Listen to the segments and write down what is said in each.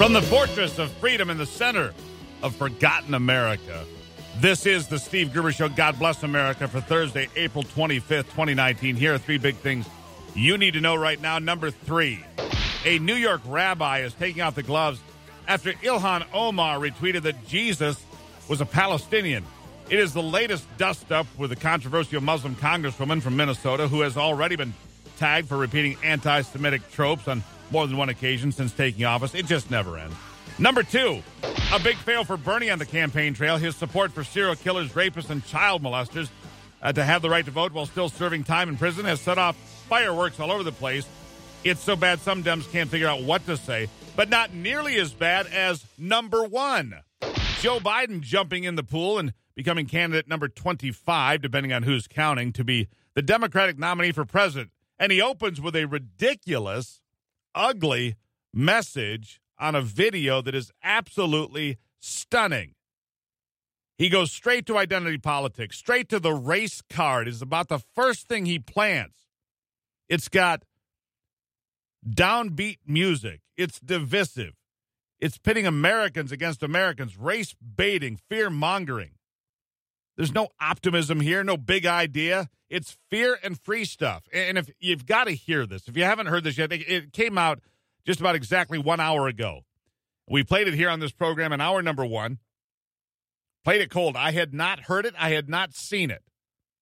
From the fortress of freedom in the center of forgotten America, this is the Steve Gruber Show. God bless America for Thursday, April 25th, 2019. Here are three big things you need to know right now. Number three, a New York rabbi is taking off the gloves after Ilhan Omar retweeted that Jesus was a Palestinian. It is the latest dust-up with a controversial Muslim congresswoman from Minnesota who has already been tagged for repeating anti-Semitic tropes on more than one occasion since taking office. It just never ends. Number two, a big fail for Bernie on the campaign trail. His support for serial killers, rapists, and child molesters to have the right to vote while still serving time in prison has set off fireworks all over the place. It's so bad some Dems can't figure out what to say, but not nearly as bad as number one. Joe Biden jumping in the pool and becoming candidate number 25, depending on who's counting, to be the Democratic nominee for president. And he opens with a ridiculous, ugly message on a video that is absolutely stunning. He goes straight to identity politics, straight to the race card is about the first thing he plants. It's got downbeat music. It's divisive. It's pitting Americans against Americans, race baiting, fear mongering. There's no optimism here, no big idea. It's fear and free stuff. And if you've got to hear this, if you haven't heard this yet, it came out just about exactly 1 hour ago. We played it here on this program in hour number one. Played it cold. I had not heard it. I had not seen it.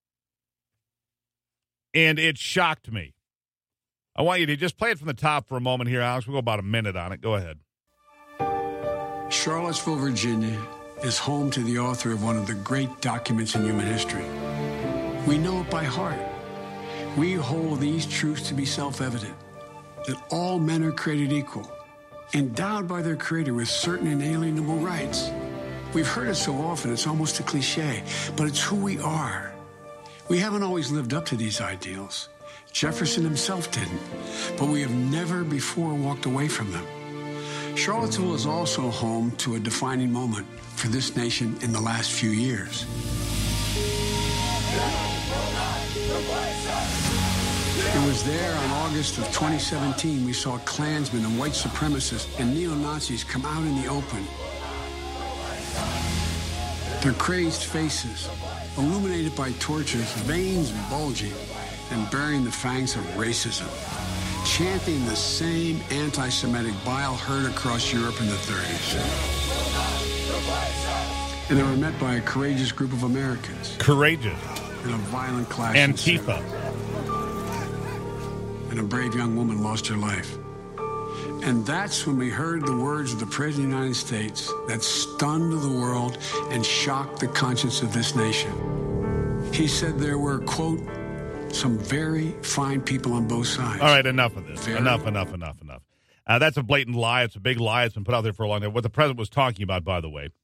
And it shocked me. I want you to just play it from the top for a moment here, Alex. We'll go about a minute on it. Go ahead. Charlottesville, Virginia is home to the author of one of the great documents in human history. We know it by heart. We hold these truths to be self-evident, that all men are created equal, endowed by their Creator with certain inalienable rights. We've heard it so often, it's almost a cliche, but it's who we are. We haven't always lived up to these ideals. Jefferson himself didn't, but we have never before walked away from them. Charlottesville is also home to a defining moment for this nation in the last few years. It was there on August of 2017 we saw Klansmen and white supremacists and neo-Nazis come out in the open. Their crazed faces, illuminated by torches, veins bulging, and bearing the fangs of racism, chanting the same anti-Semitic bile heard across Europe in the 30s. And they were met by a courageous group of Americans. Courageous. In a violent clash. Antifa. And a brave young woman lost her life. And that's when we heard the words of the President of the United States that stunned the world and shocked the conscience of this nation. He said there were, quote, some very fine people on both sides. All right, enough of this. Enough. That's a blatant lie. It's a big lie. It's been put out there for a long time. What the president was talking about, by the way,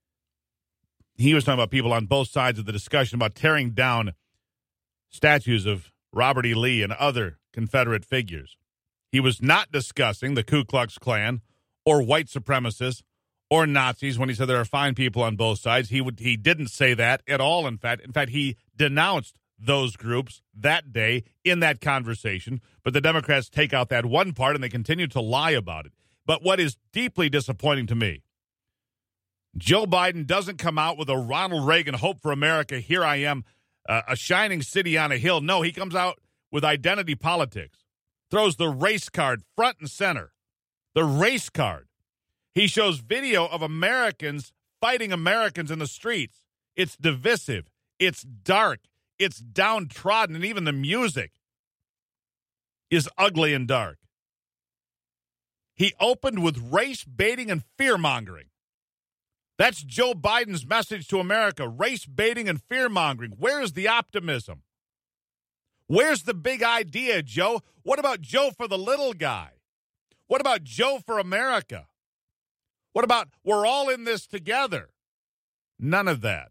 he was talking about people on both sides of the discussion about tearing down statues of Robert E. Lee and other Confederate figures. He was not discussing the Ku Klux Klan or white supremacists or Nazis when he said there are fine people on both sides. He didn't say that at all, in fact. In fact, he denounced those groups that day in that conversation. But the Democrats take out that one part and they continue to lie about it. But what is deeply disappointing to me, Joe Biden doesn't come out with a Ronald Reagan hope for America. Here I am, a shining city on a hill. No, he comes out with identity politics, throws the race card front and center. The race card. He shows video of Americans fighting Americans in the streets. It's divisive. It's dark. It's downtrodden, and even the music is ugly and dark. He opened with race baiting and fear-mongering. That's Joe Biden's message to America, race baiting and fear-mongering. Where's the optimism? Where's the big idea, Joe? What about Joe for the little guy? What about Joe for America? What about we're all in this together? None of that.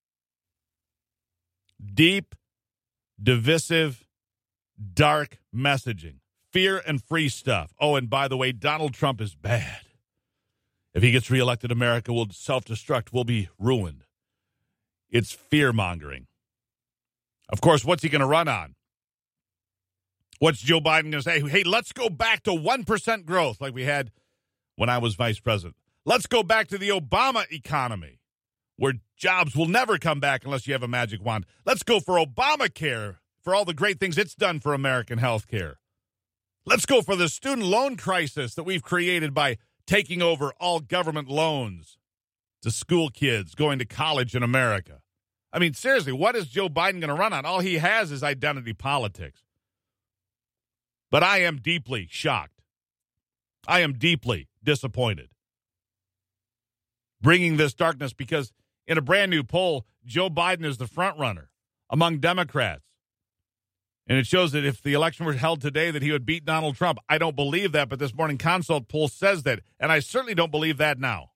Deep, divisive, dark messaging. Fear and free stuff. Oh, and by the way, Donald Trump is bad. If he gets reelected, America will self-destruct. We'll be ruined. It's fear-mongering. Of course, what's he going to run on? What's Joe Biden going to say? Hey, let's go back to 1% growth like we had when I was vice president. Let's go back to the Obama economy, where jobs will never come back unless you have a magic wand. Let's go for Obamacare, for all the great things it's done for American health care. Let's go for the student loan crisis that we've created by taking over all government loans to school kids going to college in America. I mean, seriously, what is Joe Biden going to run on? All he has is identity politics. But I am deeply shocked. I am deeply disappointed. Bringing this darkness because in a brand new poll, Joe Biden is the front runner among Democrats. And it shows that if the election were held today, that he would beat Donald Trump. I don't believe that, but this Morning Consult poll says that. And I certainly don't believe that now.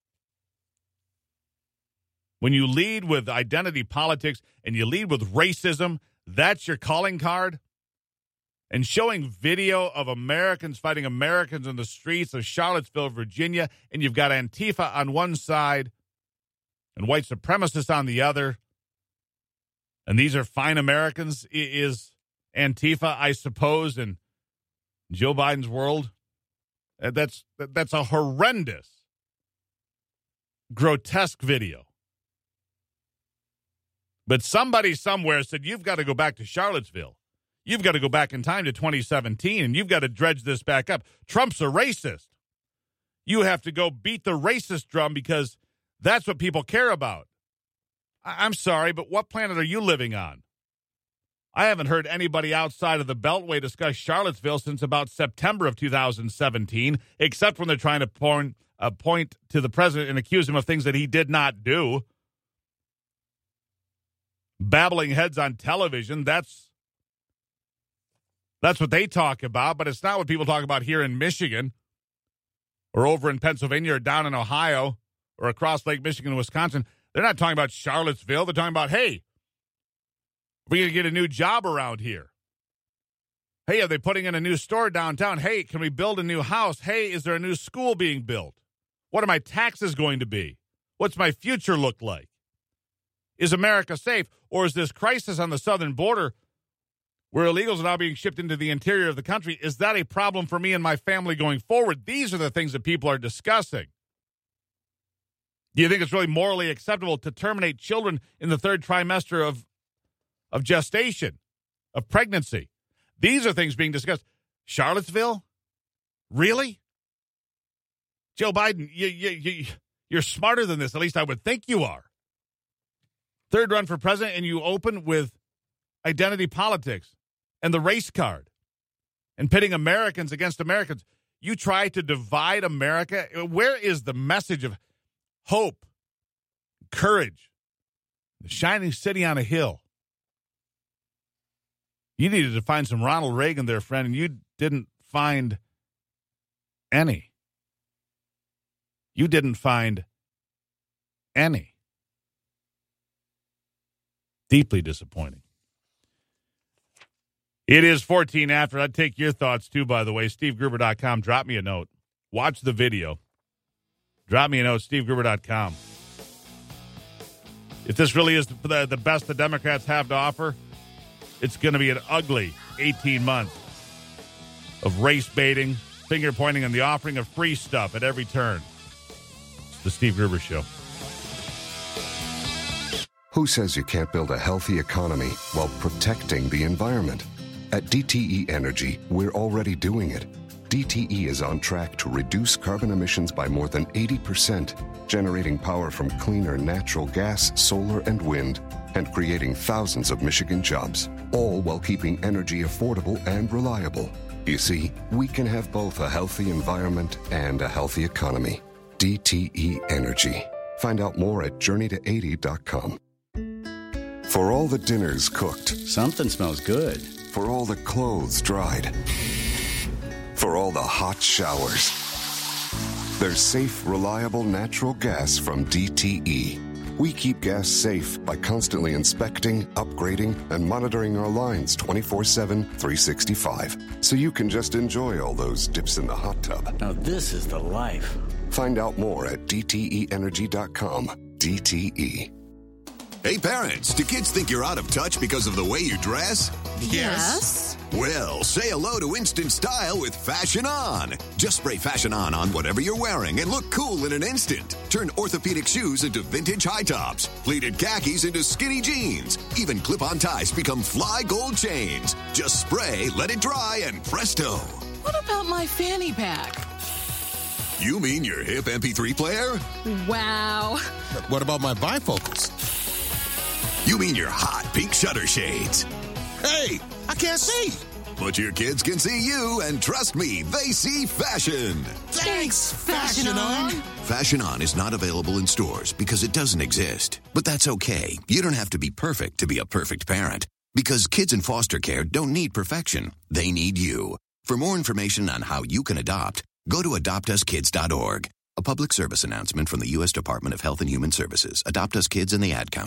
When you lead with identity politics and you lead with racism, that's your calling card. And showing video of Americans fighting Americans in the streets of Charlottesville, Virginia, and you've got Antifa on one side and white supremacists on the other. And these are fine Americans, is Antifa, I suppose, in Joe Biden's world. That's a horrendous, grotesque video. But somebody somewhere said, you've got to go back to Charlottesville. You've got to go back in time to 2017, and you've got to dredge this back up. Trump's a racist. You have to go beat the racist drum because that's what people care about. I'm sorry, but what planet are you living on? I haven't heard anybody outside of the Beltway discuss Charlottesville since about September of 2017, except when they're trying to point to the president and accuse him of things that he did not do. Babbling heads on television, that's what they talk about, but it's not what people talk about here in Michigan or over in Pennsylvania or down in Ohio or across Lake Michigan and Wisconsin. They're not talking about Charlottesville. They're talking about, hey, we're going to get a new job around here. Hey, are they putting in a new store downtown? Hey, can we build a new house? Hey, is there a new school being built? What are my taxes going to be? What's my future look like? Is America safe? Or is this crisis on the southern border where illegals are now being shipped into the interior of the country, is that a problem for me and my family going forward? These are the things that people are discussing. Do you think it's really morally acceptable to terminate children in the third trimester of gestation, of pregnancy? These are things being discussed. Charlottesville? Really? Joe Biden, you're smarter than this. At least I would think you are. Third run for president, and you open with identity politics and the race card and pitting Americans against Americans. You try to divide America. Where is the message of hope, courage, the shining city on a hill? You needed to find some Ronald Reagan there, friend, and you didn't find any. You didn't find any. Deeply disappointing. It is 14 after. I'd take your thoughts, too, by the way. SteveGruber.com. Drop me a note. Watch the video. Drop me a note, SteveGruber.com. If this really is the best the Democrats have to offer, it's going to be an ugly 18 months of race baiting, finger pointing, and the offering of free stuff at every turn. It's the Steve Gruber Show. Who says you can't build a healthy economy while protecting the environment? At DTE Energy, we're already doing it. DTE is on track to reduce carbon emissions by more than 80%, generating power from cleaner natural gas, solar, and wind, and creating thousands of Michigan jobs, all while keeping energy affordable and reliable. You see, we can have both a healthy environment and a healthy economy. DTE Energy. Find out more at journeyto80.com. For all the dinners cooked. Something smells good. For all the clothes dried. For all the hot showers. There's safe, reliable natural gas from DTE. We keep gas safe by constantly inspecting, upgrading, and monitoring our lines 24/7, 365. So you can just enjoy all those dips in the hot tub. Now this is the life. Find out more at DTEenergy.com. DTE. Hey parents, do kids think you're out of touch because of the way you dress? Yes. Well, say hello to instant style with Fashion On. Just spray Fashion On whatever you're wearing and look cool in an instant. Turn orthopedic shoes into vintage high tops, pleated khakis into skinny jeans. Even clip-on ties become fly gold chains. Just spray, let it dry, and presto. What about my fanny pack? You mean your hip MP3 player? Wow. But what about my bifocals? You mean your hot pink shutter shades? Hey, I can't see. But your kids can see you, and trust me, they see fashion. Thanks, Fashion On. Fashion On is not available in stores because it doesn't exist. But that's okay. You don't have to be perfect to be a perfect parent. Because kids in foster care don't need perfection. They need you. For more information on how you can adopt, go to adoptuskids.org. A public service announcement from the U.S. Department of Health and Human Services. Adopt Us Kids and the Ad Council.